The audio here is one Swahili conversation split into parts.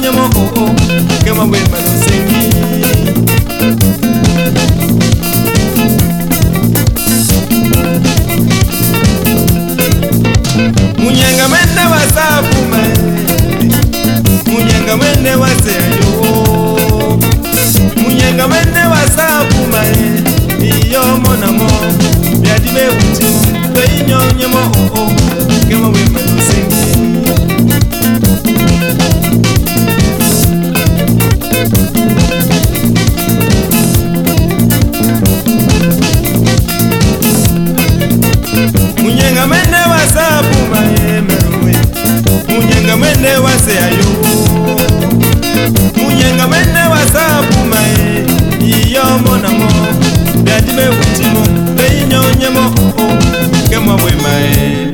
nyemo oh oh kema we malusengi munyanga mende wasapuma munyanga mende waseyo munyanga mende wasapuma iyo monamo byadibe utimo toyinyonyemo oh oh kema we malusengi munyanga mende wasapuma emeruwe munyanga mende waseyo munyanga mende wasapuma iyo monamo byadibe utimo toyinyonyemo oh oh kema we mae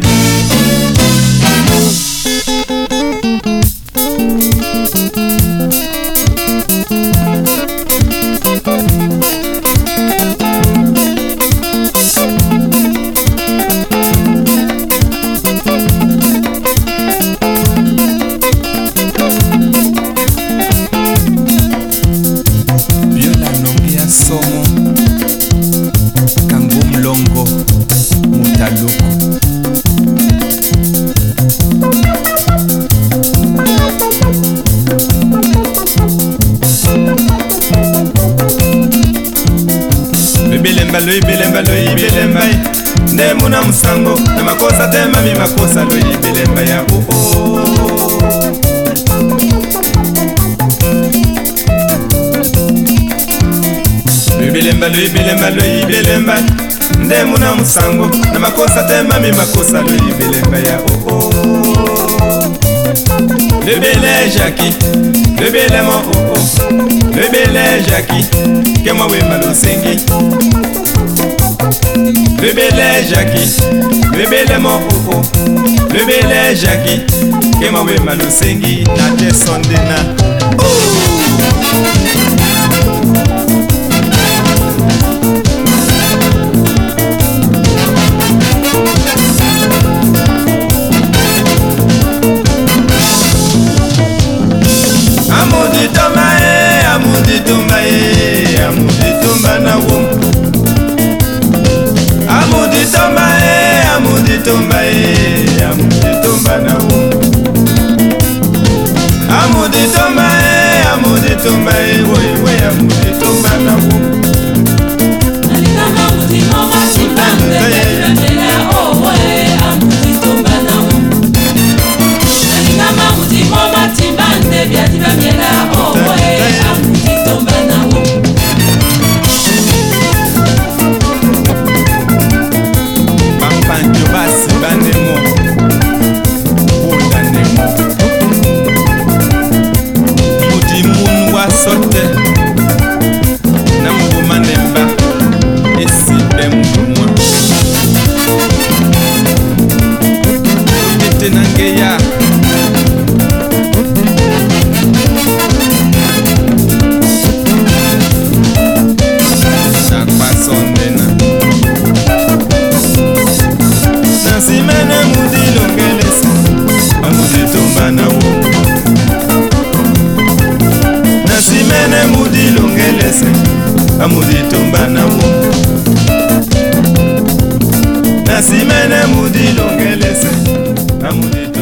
Bilemba nde muna musango na makosa tema mi makosa lo bilemba ya oh bilemba nde muna musango na makosa tema mi makosa lo bilemba ya oh le bele Jackie le bele mo oh le bele Jackie kema we malusengi le bele Jackie, le bele mo oh oh, le bele Jackie, kema we malusengi na te sondena. Amudi tomba na wo. Amudi tomba na wo. Amudi tomba we amudi tomba na wo. Alika mamuti mama timbande oh we amudi tomba na wo. Alika mamuti mama timbande byadiba miela oh we amudi tomba na wo. Pampanjo basi banemo odanemo mudi munwa sote na mubumanemba esibe mumwa ete nangeya sakpasondena nasimene mudi longelesa amudi tomba na wo nasimene mudi longelesa amudi tomba na wo nasimene mudi longelesa amudi